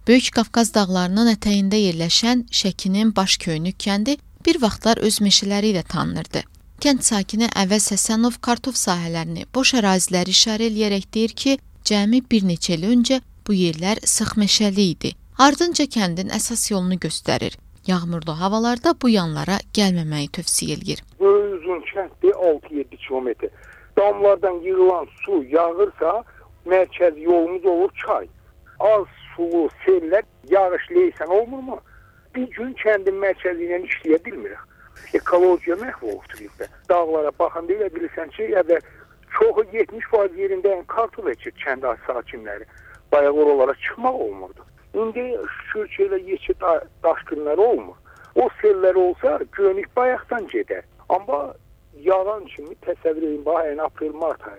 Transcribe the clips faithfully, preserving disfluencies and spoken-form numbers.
Böyük Qafqaz dağlarının ətəyində yerləşən Şəkinin Başköyünlük kəndi bir vaxtlar öz meşələri ilə tanınırdı. Kənd sakini Əvəz Həsənov kartof sahələrini, boş əraziləri işarə eləyərək deyir ki, cəmi bir neçə il öncə bu yerlər sıx meşəli idi. Ardınca kəndin əsas yolunu göstərir. Yağmurlu havalarda bu yanlara gəlməməyi tövsiyə eləyir. Böyük uzun kənddir, altı yeddi kilometr. Damlardan yığılan su yağırsa, mərkəz yolumuz olur çay. Az sulu sellər, yağış leysən olmurmu? Bir gün kəndin mərkəzi ilə işləyə bilmirik. Ekologiya məhv olubdur bizdə. Dağlara baxanda elə bilirsən ki, ya da çoxu yetmiş faiz yerində kartof əkir kənd sakinləri. Bayaq oralara çıxmaq olmurdu. İndi şükür ki, elə yekə daşqınlar olmur. O sellər olsa, Gönük bayaqdan gedər. Amma yağan kimi təsəvvür edin, bax, aprel, mart ayı.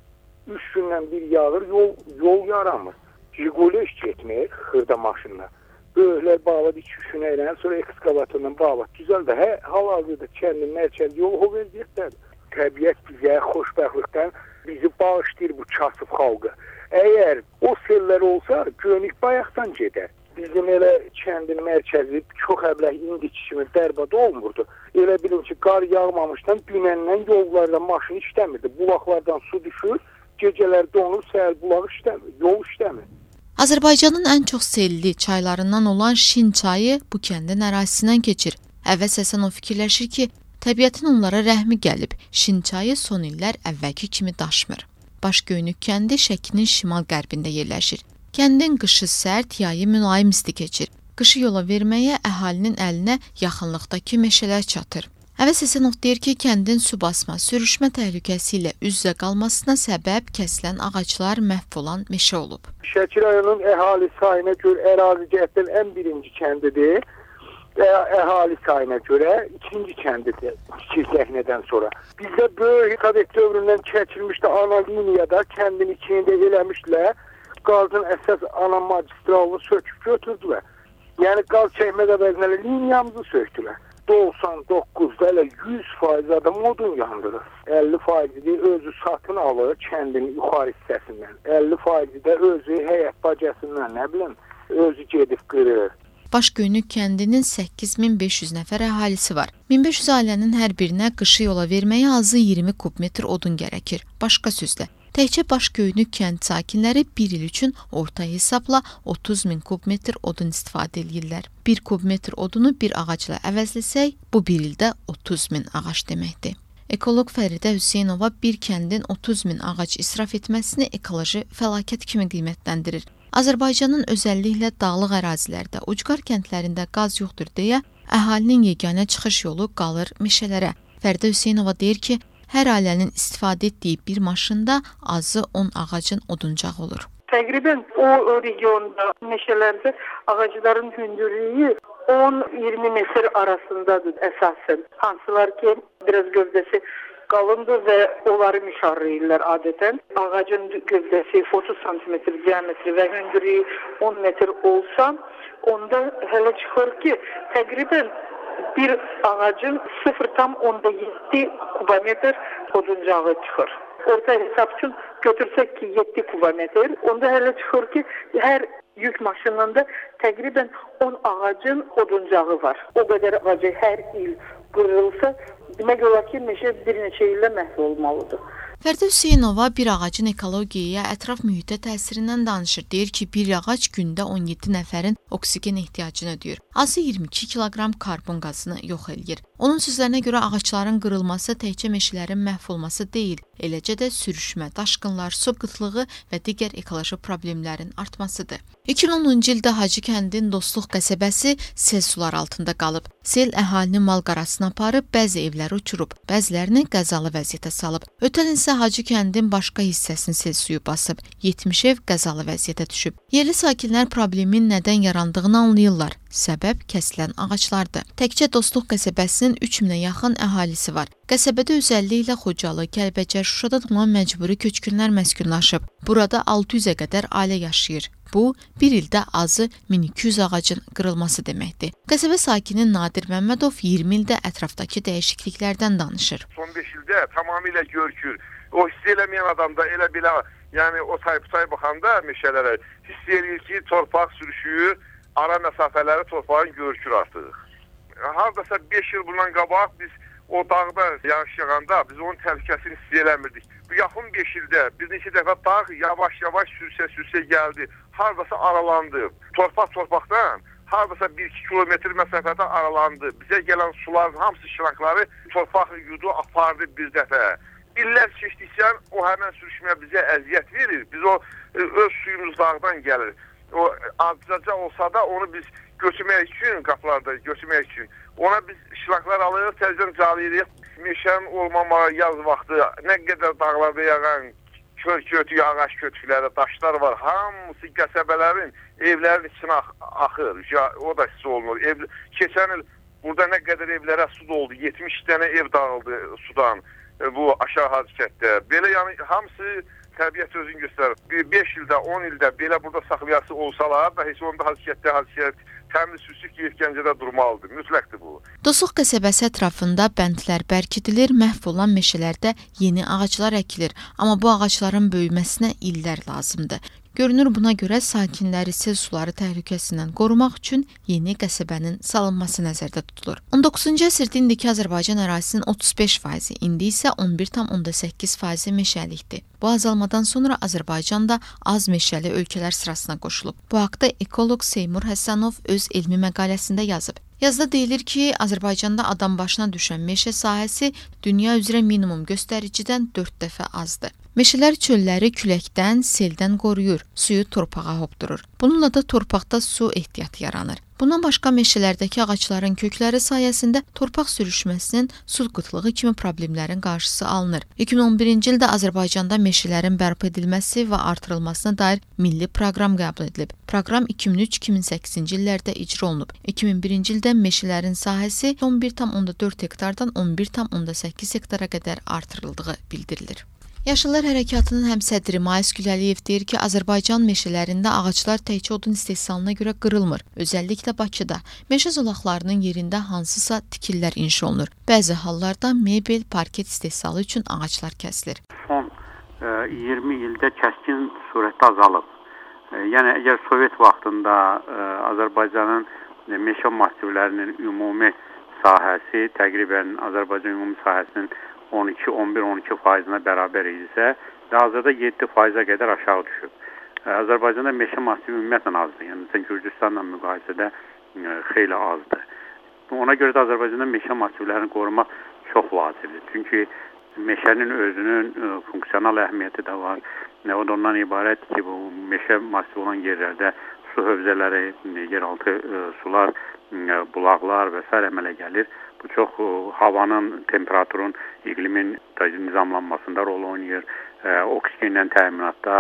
Üç gündən bir yağır, yol, yol yaramır. Jiguleş getmir, xırda maşınla. Böyüklər bağladı iki üç gün əylənir, sonra ekskavatorla bağladı. Güzel də, hə, hal-hazırda kəndin mərkəzi yolu o vəziyyətdədir. Təbiət bizə xoşbəxtlikdən bizi bağışlayır bu kasıb xalqı. Əgər o sellər olsa, Gönük bayaqdan gedər. Bizim elə kəndin mərkəzi çox əbləh indiki kimi bərbad olmurdu. Elə bilin ki, qar yağmamışdan dünəndən yollarda maşın işləmirdi. Bulaqlardan su düşür, gecələr donur, səhər bulağı işləmir, yol işləmir. Azərbaycanın ən çox selli çaylarından olan Şin çayı bu kəndin ərazisindən keçir. Əvəz Həsənov fikirləşir ki, təbiətin onlara rəhmi gəlib, Şin çayı son illər əvvəlki kimi daşmır. Başköyünlük kəndi Şəkinin şimal-qərbində yerləşir. Kəndin qışı sərt, yayı mülayim isti keçir. Qışı yola verməyə əhalinin əlinə yaxınlıqdakı meşələr çatır. Əvəz Həsənov deyir ki, kəndin su basma, sürüşmə təhlükəsi ilə üz-üzə qalmasına səbəb kəsilən ağaclar məhv olan meşə olub. Şəki rayonunun əhali sayına görə ərazi cəhətdən ən birinci kəndidir. Əhali sayına görə ikinci kəndidir iki səhnədən sonra. Bizdə böyük Sovet dövründən çəkilmişdi ana liniyada kəndin içində eləmişdilər. Qazın əsas ana magistralını söküb götürdülər. Yəni qaz çəkmək əvəzinə liniyamızı söktülər. doxsan doqquzda elə yüz faiz adam odun yandırır. əlli faizi də özü satın alır kəndin yuxarı hissəsindən. əlli faizi də özü həyət bacasından, nə bilim, özü gedib qırır. Başköyünlük kəndinin səkkiz min beş yüz nəfər əhalisi var. min beş yüz ailənin hər birinə qışı yola verməyə azı iyirmi kubmetr odun gərəkir. Başqa sözlə, təkcə Başköyünlük kənd sakinləri bir il üçün orta hesabla otuz min kubmetr odun istifadə edirlər. bir kubmetr odunu bir ağacla əvəzləsək, bu bir ildə otuz min ağac deməkdir. Ekoloq Fəridə Hüseynova bir kəndin otuz min ağac israf etməsini ekoloji fəlakət kimi qiymətləndirir. Azərbaycanın özəlliklə dağlıq ərazilərdə, ucqar kəndlərində qaz yoxdur deyə əhalinin yeganə çıxış yolu qalır meşələrə. Fəridə Hüseynova deyir ki, hər ailənin istifadə etdiyi bir maşında azı on ağacın oduncağı olur. Təqribən o regionda meşələrdə ağacların hündürlüyü on iyirmi metr arasındadır əsasən. Hansılar ki, biraz gövdəsi qalındır və onları mişarlayırlar adətən. Ağacın gövdəsi otuz santimetr diametri və hündürlüyü on metr olsa, onda hələ çıxır ki, təqribən bir ağacın sıfır tam onda yeddi kubometr oduncağı çıxır. Orta hesab üçün götürsək ki, yeddi kubometr, onda hələ çıxır ki, hər yük maşınında təqribən on ağacın oduncağı var. O qədər ağacı hər il qırılsa, demək olar ki, meşə bir neçə illə məhv olmalıdır. Fəridə Hüseynova bir ağacın ekologiyaya, ətraf mühitə təsirindən danışır. Deyir ki, bir ağac gündə on yeddi nəfərin oksigen ehtiyacını ödəyir. Azı iyirmi iki kiloqram karbon qazını yox eləyir. Onun sözlərinə görə ağacların qırılması təkcə meşələrin məhv olması deyil, eləcə də sürüşmə, daşqınlar, su qıtlığı və digər ekoloji problemlərin artmasıdır. iki min onuncu ildə Hacı kəndin Dostluq qəsəbəsi sel sular altında qalıb. Sel əhalinin mal-qarasını aparıb, bəzi evləri uçurub, bəzilərini qəzalı vəziyyətə salıb. Ötən isə Hacı kəndin başqa hissəsini sel suyu basıb, yetmiş ev qəzalı vəziyyətə düşüb. Yerli sakinlər problemin nədən yarandığını anlayırlar. Səbəb kəsilən ağaclardır. Təkcə Dostluq qəsəbəsinin üç minə yaxın əhalisi var. Qəsəbədə özəlliklə Xocalı, Kəlbəcər, Şuşada olan məcburi köçkünlər məskunlaşıb. Burada altı yüzə qədər ailə yaşayır. Bu, bir ildə azı min iki yüz ağacın qırılması deməkdir. Qəsəbə sakini Nadir Məmmədov iyirmi ildə ətrafdakı dəyişikliklərdən danışır. Son beş ildə tamamilə görkür. O hiss eləməyən adamda elə belə Yəni o taypıtay baxanda meşələrə hiss edir ki, torpaq sürüşüyü, ara məsafələri torpağın görükür artıq. Hardasa beş il bundan qabaq biz o dağda yağış yağanda biz onun təhlükəsini hiss eləmirdik. Bu yaxın beş ildə bir neçə dəfə dağ yavaş-yavaş sürsə-sürsə gəldi. Hardasa aralandı. Torpaq torpaqdan hardasa bir iki kilometr məsafədə aralandı. Bizə gələn suların hamısı şirakları torpaq yudu, apardı bir dəfə. İllər keçdikcə o həmən sürüşmə bizə əziyyət verir. Biz o öz suyumuz dağdan gəlir. O azca olsa da onu biz götürmək üçün, qapılarda götürmək üçün ona biz şiraklar alırıq, təzədən calayırıq. Meşənin olmamağı yaz vaxtı nə qədər dağlarda yağan kör-kötü, ağac kötükləri, daşlar var. Hamısı qəsəbələrin, evlərin içinə axır. O da hiss olunur. Ev, keçən il burada nə qədər evlərə su doldu. yetmiş dənə ev dağıldı sudan bu aşağı hadiskətdə. Belə yəni hamısı təbiət özünü göstərir. beş ildə, on ildə belə burada saxlayası olsalar da heç onda hadiskətdə hadiskət təmiz süsük yerkəncədə durmalıdır. Mütləqdir bu. Dosuq qəsəbəsi ətrafında bəndlər bərkidilir, məhv olan meşələrdə yeni ağaclar əkilir. Amma bu ağacların böyüməsinə illər lazımdır. Görünür buna görə sakinləri sel suları təhlükəsindən qorumaq üçün yeni qəsəbənin salınması nəzərdə tutulur. on doqquzuncu əsrdə indiki Azərbaycan ərazisinin otuz beş faizi, indi isə on bir tam onda səkkiz faizi meşəlikdir. Bu azalmadan sonra Azərbaycan da az meşəli ölkələr sırasına qoşulub. Bu haqda ekoloq Seymur Həsənov öz elmi məqaləsində yazıb. Yazıda deyilir ki, Azərbaycanda adam başına düşən meşə sahəsi dünya üzrə minimum göstəricidən dörd dəfə azdır. Meşələr çölləri küləkdən, seldən qoruyur, suyu torpağa hopdurur. Bununla da torpaqda su ehtiyatı yaranır. Bundan başqa meşələrdəki ağacların kökləri sayəsində torpaq sürüşməsinin su qıtlığı kimi problemlərin qarşısı alınır. iki min on birinci ildə Azərbaycanda meşələrin bərpa edilməsi və artırılmasına dair milli proqram qəbul edilib. Proqram iki min üç iki min səkkizinci illərdə icra olunub. iki min birinci ildə meşələrin sahəsi on bir tam onda dörd hektardan on bir tam onda səkkiz hektara qədər artırıldığı bildirilir. Yaşıllar Hərəkatının həmsədri Mais Güləliyev deyir ki, Azərbaycan meşələrində ağaclar təkcə odun istehsalına görə qırılmır. Özəlliklə Bakıda meşə zolaqlarının yerində hansısa tikillər inşa olunur. Bəzi hallarda mebel, parket istehsalı üçün ağaclar kəsilir. Son iyirmi ildə kəskin surətdə azalıb. Yəni əgər Sovet vaxtında Azərbaycanın meşə massivlərinin ümumi sahəsi təqribən Azərbaycan ümumi sahəsinin on iki on bir on iki faizinə bərabər idisə, hazırda yeddi faizə qədər aşağı düşüb. Azərbaycanda meşə massivi ümumiyyətlə azdır. Yəni Gürcüstanla müqayisədə xeyli azdır. Ona görə də Azərbaycanda meşə massivlərini qorumaq çox vacibdir. Çünki meşənin özünün funksional əhəmiyyəti də var. O da ondan ibarət ki, bu meşə massivi olan yerlərdə su hövzələri, yeraltı sular, bulaqlar və s. əmələ gəlir. Bu çox havanın, temperaturun, iqlimin nizamlanmasında rol oynayır, oksigenlə təminatda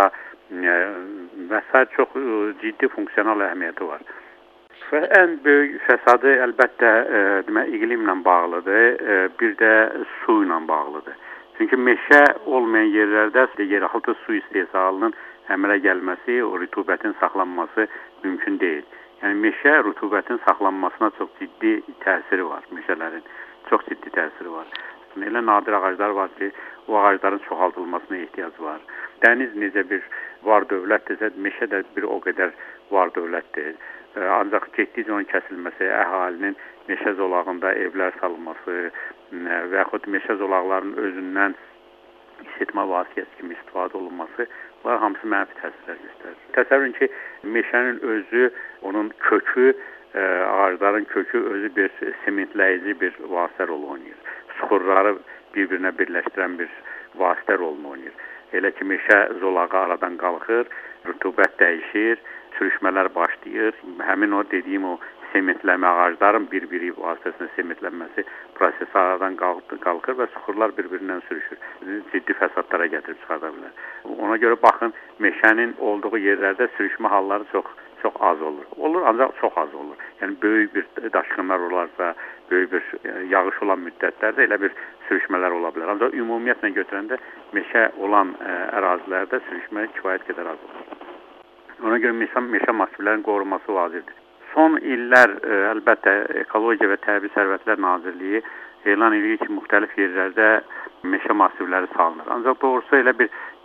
və s. çox ciddi funksional əhəmiyyəti var. Və ən böyük fəsadı əlbəttə demək, iqlimlə bağlıdır, bir də su ilə bağlıdır. Çünki meşə olmayan yerlərdə yeraltı su istehsalının əmələ gəlməsi, o rütubətin saxlanması mümkün deyil. Yəni meşə rütubətin saxlanmasına çox ciddi təsiri var meşələrin. Çox ciddi təsiri var. Elə nadir ağaclar var ki, o ağacların çoxaldılmasına ehtiyac var. Dəniz necə bir var dövlətdirsə, meşə də bir o qədər var dövlətdir. Ancaq getdikcə onun kəsilməsi, əhalinin meşə zolağında evlər salınması və yaxud meşə zolaqlarının özündən isitmə vasitəsi kimi istifadə olunması, bunlar hamısı mənfi təsirlər göstərir. Təsəvvürün ki, meşənin özü, onun kökü, ağacların kökü özü bir sementləyici bir vasitə rol oynayır. Suxurları bir-birinə birləşdirən bir vasitə rolunu oynayır. Elə ki, meşə zolağı aradan qalxır, rütubət dəyişir, sürüşmələr başlayır. Həmin o dediyim o sementləmə ağacların bir-biri vasitəsində sementlənməsi prosesi aradan qalxır və suxurlar bir-birindən sürüşür. Ciddi fəsadlara gətirib çıxarda bilər. Ona görə baxın, meşənin olduğu yerlərdə sürüşmə halları çox çox az olur. Olur, ancaq çox az olur. Yəni böyük bir daşqınlar olarsa, böyük bir yağış olan müddətlərdə elə bir sürüşmələr ola bilər. Ancaq ümumiyyətlə götürəndə meşə olan ərazilərdə sürüşmə kifayət qədər az olur. Ona görə meşə, meşə massivlərinin qorunması vacibdir. Son illər əlbəttə Ekologiya və Təbii Sərvətlər Nazirliyi elan edir ki, müxtəlif yerlərdə meşə massivləri salınır. Ancaq doğrusu elə bir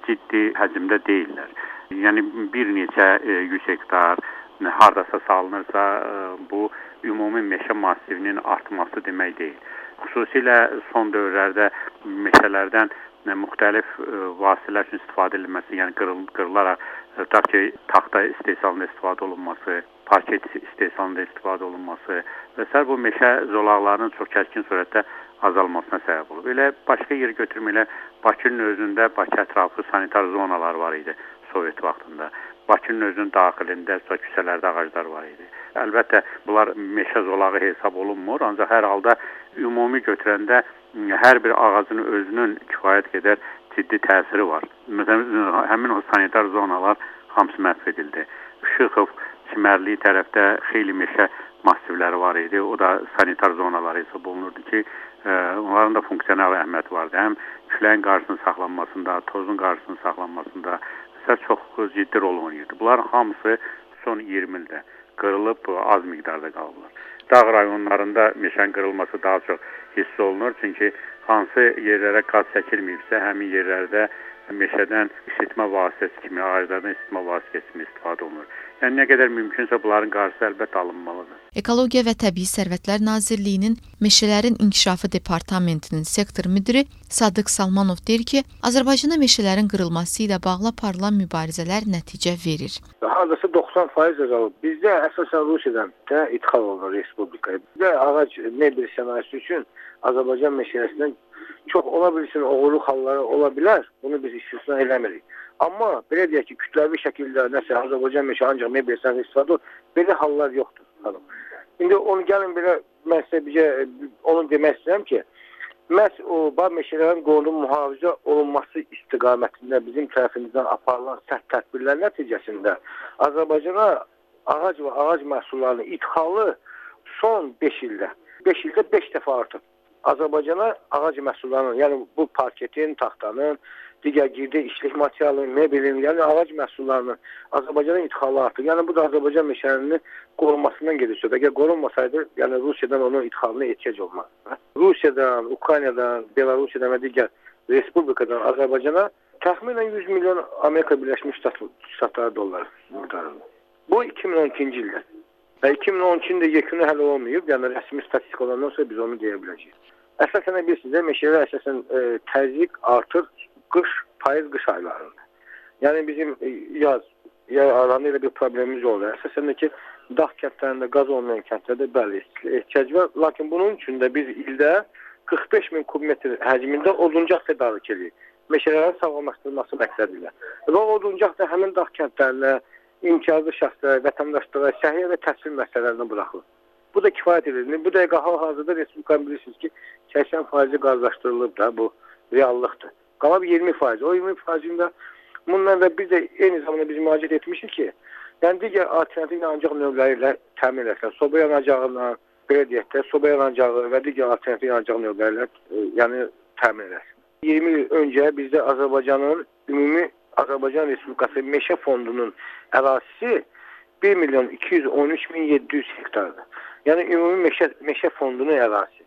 ciddi həcmdə deyillər. Yəni bir neçə yüz hektar hardasa salınırsa, bu ümumi meşə massivinin artması demək deyil. Xüsusilə son dövrlərdə meşələrdən müxtəlif vasitələr üçün istifadə edilməsi, yəni qırıl, qırılaraq tutaq ki, taxta istehsalında istifadə olunması, parket istehsalında istifadə olunması və s. bu meşə zolaqlarının çox kəskin surətdə azalmasına səbəb olub. Elə başqa yer götürüm, elə Bakının özündə Bakı ətrafı sanitar zonalar var idi Sovet vaxtında. Bakının özünün daxilində küçələrdə ağaclar var idi. Əlbəttə, bunlar meşə zolağı hesab olunmur, ancaq hər halda ümumi götürəndə hər bir ağacın özünün kifayət qədər ciddi təsiri var. Məsələn, həmin o sanitar zonalar hamısı məhv edildi. Şıxov, Çimərli tərəfdə xeyli meşə massivləri var idi. O da sanitar zonaları hesab olunurdu ki, onların da funksional əhəmiyyəti vardı. Həm küləyin qarşısının saxlanmasında, tozun qarşısının saxlanmasında çox ciddi rol oynayırdı. Bunların hamısı son iyirmi ildə qırılıb, az miqdarda qalıblar. Dağ rayonlarında meşənin qırılması daha çox hiss olunur. Çünki hansı yerlərə qaz çəkilməyibsə, həmin yerlərdə meşədən isitmə vasitəsi kimi, ağaclardan isitmə vasitəsi kimi istifadə olunur. Yəni, nə qədər mümkünsə bunların qarşısı əlbəttə alınmalıdır. Ekologiya və Təbii Sərvətlər Nazirliyinin Meşələrin İnkişafı Departamentinin sektor müdiri Sadıq Salmanov deyir ki, Azərbaycanda meşələrin qırılması ilə bağlı aparılan mübarizələr nəticə verir. Hardasa doxsan faiz azalıb. Bizdə əsasən Rusiyadan da ithal olunur respublikaya. Bizdə ağac mebel sənayesi üçün Azərbaycan meşələsindən çox ola bilsin, oğurluq halları ola bilər. Bunu biz istisna eləmirik. Amma belə deyək ki, kütləvi şəkildə nəsə Azərbaycan meşə ancaq mebel sənayesi istifadə olur. Belə hallar yoxdur. Hanım. İndi onu gəlin belə, mən sizə bizə, onu demək istəyirəm ki, məhz o bağ meşələrin qorunub mühafizə olunması istiqamətində bizim tərəfimizdən aparılan sərt tədbirlər nəticəsində Azərbaycana ağac və ağac məhsullarının idxalı son beş ildə, beş ildə beş dəfə artıb. Azərbaycana ağac məhsullarının, yəni bu parketin, taxtanın, digər girdə işlik materialının, mebelin, yəni ağac məhsullarının Azərbaycana idxalı artır. Yəni bu da Azərbaycan meşələrinin qorunmasından gedir söhbət. Əgər qorunmasaydı, yəni Rusiyadan onun idxalına ehtiyac olmaz. Rusiyadan, Ukraynadan, Belarusiyadan və digər respublikadan Azərbaycana təxminən yüz milyon Amerika Birləşmiş Ştatları dolları miqdarında. Bu iki min on ikinci ildə. Və iki min on ikinin də yekunu hələ olmayıb, yəni rəsmi statistik olandan sonra biz onu deyə biləcəyik. Əsasən bilirsiniz, meşələr əsasən e, təzyiq artır qış, payız qış aylarında. Yəni bizim e, yaz, yaz aranı ilə bir problemimiz olur. Əsasən də ki, dağ kəndlərində, qaz olmayan kəndlərdə bəli ehtiyac var. Lakin bunun üçün də biz ildə qırx beş min kubmetr həcmində oduncaq tədarük edirik. Meşələrin sağlamlaşdırılması məqsədilə. Və oduncaq da həmin dağ kəndlərinə, imtiyazlı şəxslərə, vətəndaşlara, səhiyyə və təhsil məsələlərinə buraxılır. Bu da kifayət edir. Bu dəqiqə hal-hazırda Respublikanın bilirsiniz ki, səksən faizi qazlaşdırılıb da, bu reallıqdır. Qalab iyirmi faiz. O iyirmi faizində bundan da biz də eyni zamanda biz müraciət etmişik ki, yəni digər alternativ yanacaq növləri ilə təmin edilsin. Soba yanacağından, belə deyək də, soba yanacağı və digər alternativ yanacaq növləri ilə e, yəni təmin edilsin. iyirmi il öncə bizdə Azərbaycanın ümumi Azərbaycan Respublikası Meşə Fondunun ərazisi bir milyon iki yüz on üç min yeddi yüz hektardır. Yəni ümumi meşə, meşə fondunun ərazisi.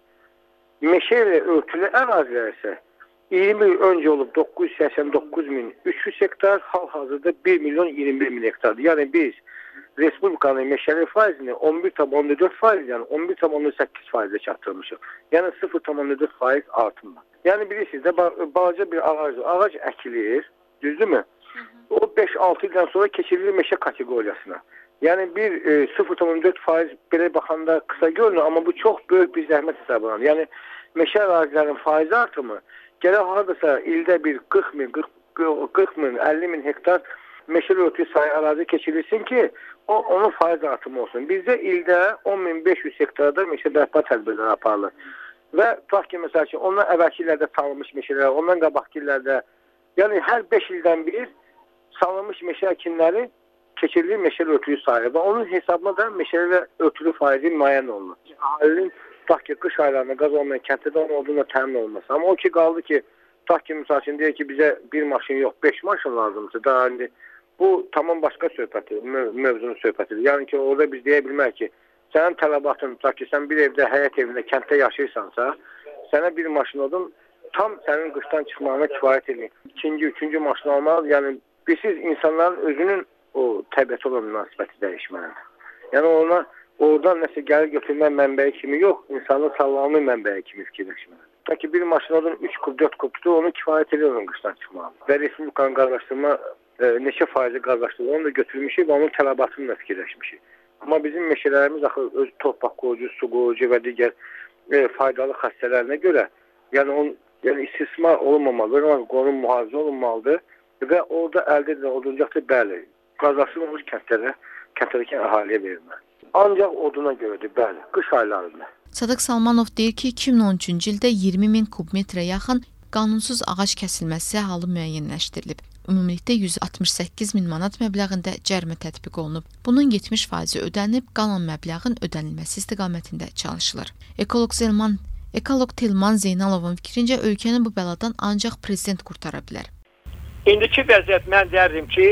Meşə ilə örtülü ərazilər isə iyirmi il öncə olub doqquz yüz səksən doqquz min üç yüz hektar, hal-hazırda bir milyon iyirmi bir min hektardır. Yəni biz Respublikanın meşəli faizini on bir tam on dörd faiz, yəni on bir tam on səkkiz faizlə çatdırmışıq. Yəni sıfır tam on dörd faiz artımla. Yəni bilirsiniz də, balaca bir ağac, ağac əkilir, düzdürmü? O beş altı ildən sonra keçirilir meşə kateqoriyasına. Yəni bir e, sıfır tam on dörd faiz belə baxanda qısa görünür, amma bu çox böyük bir zəhmət hesablanır. Yəni meşə ərazilərinin faizi artımı gərək hardasa ildə bir qırx min, qırx min, əlli min hektar meşəli örtülü sayı ərazi keçirilsin ki, o onun faiz artımı olsun. Bizdə ildə on min beş yüz hektarda meşə bərpa tədbirləri aparılır. Və tutaq ki, məsəl üçün, ondan əvvəlki illərdə salınmış meşələr, ondan qabaqki illərdə, yəni hər beş ildən bir salınmış meşə əkinləri keçirilir meşəli örtülü sayı və onun hesabına da meşəli örtülü faizi müəyyən olunur. Ailinin tutaq ki, qış aylarında qaz olmayan kənddə onun olduğuna təmin olunması. Amma o ki, qaldı ki, tutaq ki, misal üçün deyək ki, bizə bir maşın yox, beş maşın lazımdır. Daha indi bu tamam başqa söhbəti, mövzunun söhbətidir. Yəni ki, orada biz deyə bilmək ki, sənin tələbatın, tutaq ki, sən bir evdə, həyət evində, kənddə yaşayırsansa, sənə bir maşın odun tam sənin qışdan çıxmağına kifayət edir. İkinci, üçüncü maşın almaq, yəni bilirsiniz, insanların özünün o təbiətə olan münasibəti dəyişməlidir. Yəni ona oradan nəsə gəlir götürmə mənbəyi kimi yox, insanın sağlamlığı mənbəyi kimi fikirləşməlidir. Ta ki bir maşın oradan üç kub, dörd kubdur, onu kifayət edir onun qışdan çıxmağı. Və Respublikanın qardaşdırma e, neçə faizi qardaşdırma, onu da götürmüşük və onun tələbatını da fikirləşmişik. Amma bizim meşələrimiz axı öz torpaq qorucu, su qorucu və digər e, faydalı xassələrinə görə, yəni onun yəni istismar olunmamalıdır, qorunun mühafizə olunmalıdır və orada əldə edilen oduncaqda bəli, qardaşdırılmış kəndlərə, kəndlərdəki əhaliyə verilməlidir. Ancaq oduna görədir, bəli, qış aylarında. Sadıq Salmanov deyir ki, iki min on üçüncü ildə iyirmi min kubmetrə yaxın qanunsuz ağac kəsilməsi halı müəyyənləşdirilib. Ümumilikdə yüz altmış səkkiz min manat məbləğində cərimə tətbiq olunub. Bunun yetmiş faizi ödənib, qalan məbləğin ödənilməsi istiqamətində çalışılır. Ekoloq Zelman Ekoloq Telman Zeynalovun fikrincə ölkəni bu bəladan ancaq prezident qurtara bilər. İndiki vəziyyət mən deyərdim ki,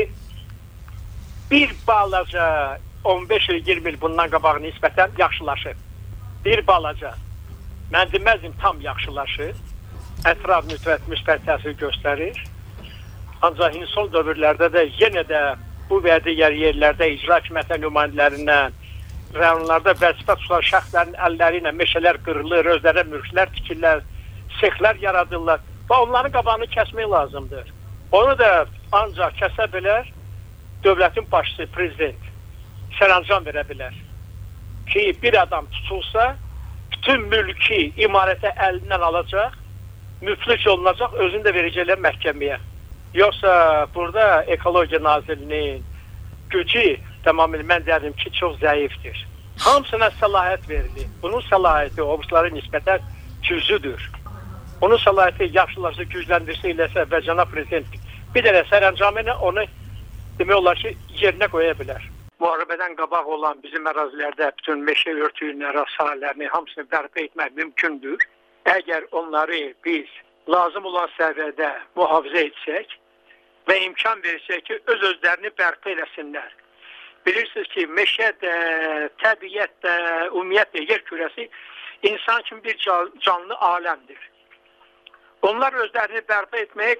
bir balaca on beş il, iyirmi il bundan qabaq nisbətən yaxşılaşır. Bir balaca. Mən deməzdim tam yaxşılaşır. Ətraf mütləq müsbət təsir göstərir. Ancaq son dövrlərdə də yenə də bu və digər yerlərdə icra hakimiyyəti nümayəndələrindən, rayonlarda vəzifə tutan şəxslərin əlləri ilə meşələr qırılır, özlərə mülklər tikirlər, sexlər yaradırlar və onların qabağını kəsmək lazımdır. Onu da ancaq kəsə bilər dövlətin başçısı, prezident sərəncam verə bilər ki, bir adam tutulsa bütün mülki imarətə əlindən alacaq, müflis olunacaq, özünü də verəcəklər məhkəməyə. Yoxsa burada Ekologiya Nazirliyinin gücü tamamilə mən deyərdim ki, çox zəifdir. Hamısına səlahiyyət verilir. Bunun səlahiyyəti obuslara nisbətən cüzüdür. Onun səlahiyyəti yaxşılarsa, gücləndirsə eləsə və cənab prezident bir dənə sərəncamı ilə onu demək olar ki, yerinə qoya bilər. Müharibədən qabaq olan bizim ərazilərdə bütün meşə örtüyünün ərazi sahələrini hamısını bərpa etmək mümkündür. Əgər onları biz lazım olan səviyyədə mühafizə etsək və imkan versək ki, öz-özlərini bərpa eləsinlər. Bilirsiniz ki, meşə də, təbiət də, ümumiyyətlə yer kürəsi insan kimi bir canlı aləmdir. Onlar özlərini bərpa etməyə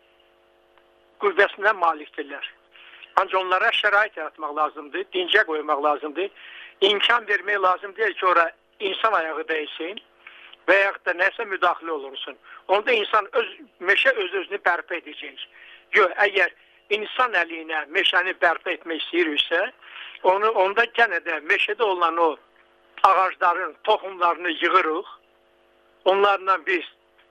qüvvəsinə malikdirlər. Ancaq onlara şərait yaratmaq lazımdır, dincə qoymaq lazımdır, imkan vermək lazımdır ki, ora insan ayağı dəysin və yaxud da nəsə müdaxilə olunsun. Onda insan öz, meşə öz-özünü bərpa edəcək. Yox, əgər insan əli ilə meşəni bərpa etmək istəyiriksə, onu, onda gənə də meşədə olan o ağacların toxumlarını yığırıq, onlarla biz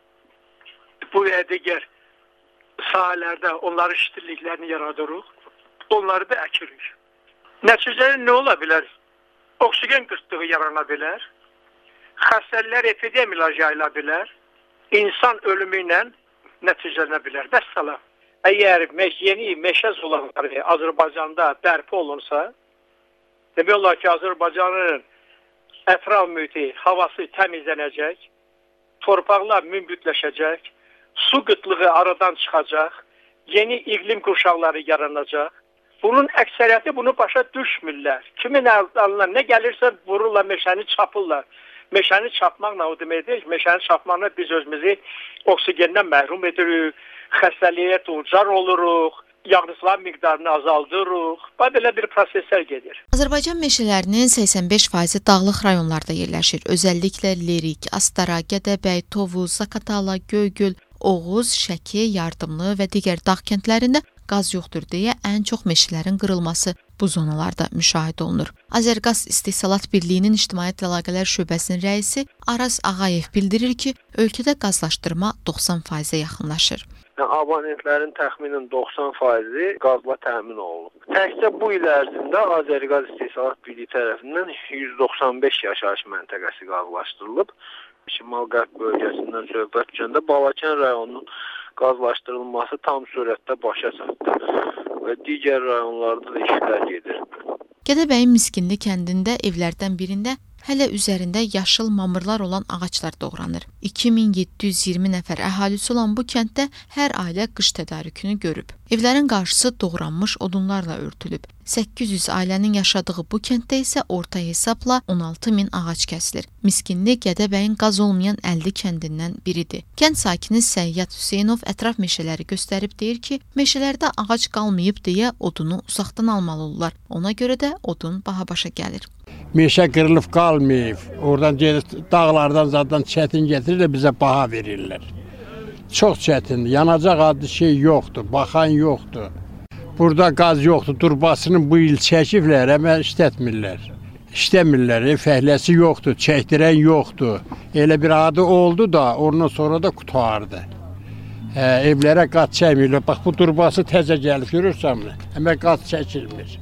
bu və digər sahələrdə onların iştirliklərini yaradırıq, onları da əkirik. Nəticədə nə ola bilər? Oksigen qıtlığı yarana bilər, xəstəliklər epidemiyalar yayıla bilər, insan ölümü ilə nəticələnə bilər. Vəssalam. Əgər yeni meşə zolaqları Azərbaycanda bərpa olunsa, demək olar ki, Azərbaycanın ətraf mühiti, havası təmizlənəcək, torpaqlar münbütləşəcək, su qıtlığı aradan çıxacaq, yeni iqlim qurşaqları yaranacaq. Bunun əksəriyyəti bunu başa düşmürlər. Kimin əlində nə gəlirsə vururlar, meşəni çapırlar. Meşəni çapmaqla o deməkdir, meşəni çapmaqla biz özümüzü oksigendən məhrum edirik, xəstəliyə duçar oluruq, yağıntılar miqdarını azaldırıq. Belə bir proseslər gedir. Azərbaycan meşələrinin səksən beş faizi dağlıq rayonlarda yerləşir. Özəlliklə Lerik, Astara, Gədəbəy, Tovuz, Zaqatala, Göygöl, Oğuz, Şəki, Yardımlı və digər dağ kəndlərində qaz yoxdur deyə ən çox meşələrin qırılması bu zonalarda müşahidə olunur. Azərqaz İstehsalat Birliyinin İctimaiyyət Əlaqələr Şöbəsinin rəisi Araz Ağayev bildirir ki, ölkədə qazlaşdırma doxsan faizə yaxınlaşır. Abonentlərin təxminən doxsan faizi qazla təmin olunub. Təkcə bu il ərzində Azərqaz İstehsalat Birliyi tərəfindən yüz doxsan beş yaşayış məntəqəsi qazlaşdırılıb. Şimal-Qərb bölgəsindən söhbət düşəndə Balakən rayonunun qazlaşdırılması tam sürətdə başa çatdı və digər rayonlarda da işlər gedir. Gədəbəyin Miskinli kəndində evlərdən birində hələ üzərində yaşıl mamırlar olan ağaclar doğranır. iki min yeddi yüz iyirmi nəfər əhalisi olan bu kənddə hər ailə qış tədarükünü görüb. Evlərin qarşısı doğranmış odunlarla örtülüb. səkkiz yüz ailənin yaşadığı bu kənddə isə orta hesabla on altı min ağac kəsilir. Miskinli Gədəbəyin qaz olmayan əlli kəndindən biridir. Kənd sakini Səyyad Hüseynov ətraf meşələri göstərib deyir ki, meşələrdə ağac qalmayıb deyə odunu uzaqdan almalı olurlar. Ona görə də odun baha başa gəlir. Meşə qırılıb qalmayıb, oradan dağlardan zaten çətin gətirir də bizə baha verirlər. Çox çətindir, yanacaq adlı şey yoxdur, baxan yoxdur. Burada qaz yoxdur, turbasını bu il çəkiblər, amma işlətmirlər. İşləmirlər, fəhləsi yoxdur, çəkdirən yoxdur. Elə bir adı oldu da, ondan sonra da qutardı. Hə, evlərə qaz çəkmirlər. Bax, bu turbası təzə gəlib, görürsən mi? Amma qaz çəkilmir.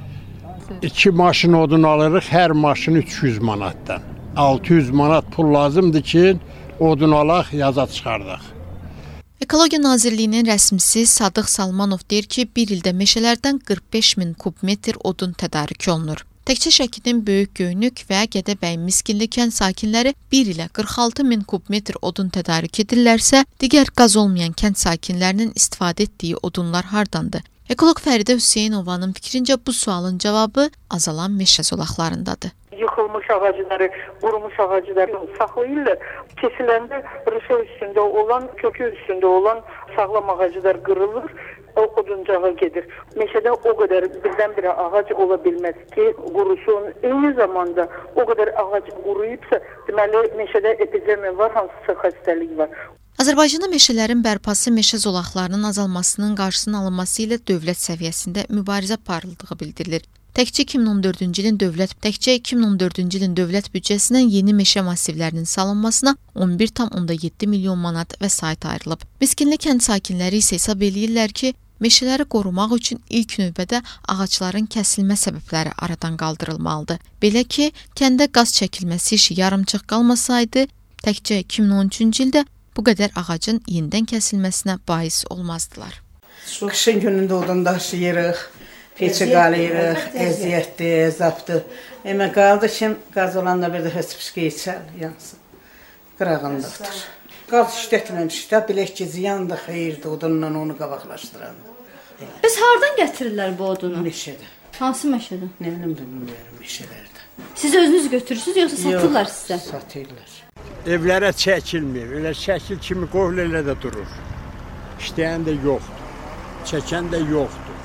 İki maşın odun alırıq, hər maşın üç yüz manatdan. altı yüz manat pul lazımdır ki, odun alaq, yaza çıxardaq. Ekologiya Nazirliyinin rəsmisi Sadıq Salmanov deyir ki, bir ildə meşələrdən qırx beş min kubmetr odun tədarük olunur. Təkcə Şəkinin Böyük Göynük və Gədəbəy Miskinli kənd sakinləri bir ilə qırx altı min kubmetr odun tədarük edirlərsə, digər qaz olmayan kənd sakinlərinin istifadə etdiyi odunlar hardandır? Ekoloq Fəridə Hüseynovanın fikrincə bu sualın cavabı azalan meşə zolaqlarındadır. Yıxılmış ağacları, qurumuş ağacları saxlayırlar. Kesiləndə rışa üstündə olan, kökü üstündə olan sağlam ağaclar qırılır, o oduncağa gedir. Meşədə o qədər birdən-birə ağac ola bilməz ki, qurusun. Eyni zamanda o qədər ağac quruyubsa, deməli meşədə epidemiya var, hansısa xəstəlik var. Azərbaycanda meşələrin bərpası meşə zolaqlarının azalmasının qarşısının alınması ilə dövlət səviyyəsində mübarizə aparıldığı bildirilir. Təkcə iki min on dördüncü ilin dövlət təkcə iki min on dördüncü ilin dövlət büdcəsindən yeni meşə massivlərinin salınmasına on bir tam onda yeddi milyon manat vəsait ayrılıb. Miskinli kənd sakinləri isə hesab eləyirlər ki, meşələri qorumaq üçün ilk növbədə ağacların kəsilmə səbəbləri aradan qaldırılmalıdır. Belə ki, kəndə qaz çəkilməsi işi yarımçıq qalmasaydı, təkcə iki min on üçüncü ildə bu qədər ağacın yenidən kəsilməsinə bais olmazdılar. Qışın günündə odun daşıyırıq, peçə qalıyırıq, əziyyətdir, əzabdır. Əmə qaldı ki, qaz olanda bir də həsbişki içər, yansın. Qırağındıqdır. Qaz işlətməmişik də, bilək ki, ziyandır, xeyirdir, odunla onu qabaqlaşdırandır. Biz hardan gətirirlər bu odunu? Meşədə. Hansı meşədə? Nə bilim, bilmirəm, meşələrdə. Siz özünüz götürürsünüz, yoxsa satırlar sizə? Yox, satırlar. Evlərə çəkilmir, elə şəkil kimi qoyul elə də durur. İşləyən də yoxdur, çəkən də yoxdur.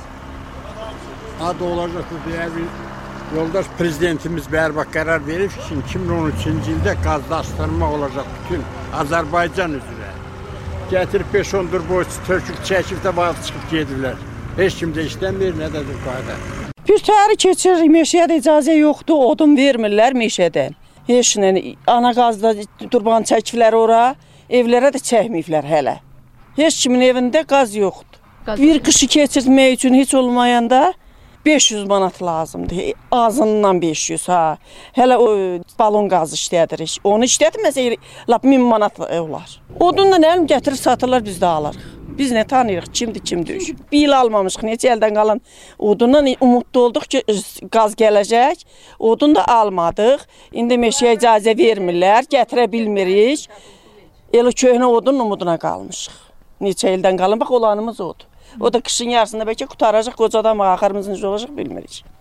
Adı olacaq deyə bir yoldaş prezidentimiz bərbaq qərar verib ki, iki min on üçüncü ildə qazlaşdırma olacaq bütün Azərbaycan üzrə. Gətirib beş on dur boyucu töküb çəkib də bağlı çıxıb gedirlər. Heç kim də işləmir, nə də bir qayda. Bir təhəri keçir, meşəyə icazə yoxdur, odun vermirlər meşədən. Heç nə, ana qazda durban çəkiblər ora, evlərə də çəkməyiblər hələ. Heç kimin evində qaz yoxdur. Qaz bir qışı keçirmək üçün heç olmayanda beş yüz manat lazımdır. Azından beş yüz, ha. Hələ o balon qazı işlədirik. Onu işlətməsə, lap min manat olar. Odunla əlim gətirir, satırlar, biz də alırıq. Biz nə tanıyırıq, kimdir, kim deyil. Bir il almamışıq, necə əldən qalan odundan umutlu olduq ki, qaz gələcək. Odun da almadıq. İndi meşəyə icazə vermirlər, gətirə bilmirik. Elə köhnə odun umuduna qalmışıq. Neçə ildən qalın, bax olanımız odur. O da qışın yarısında bəlkə qutaracaq, qocadan axırımızın necə olacaq bilmirik.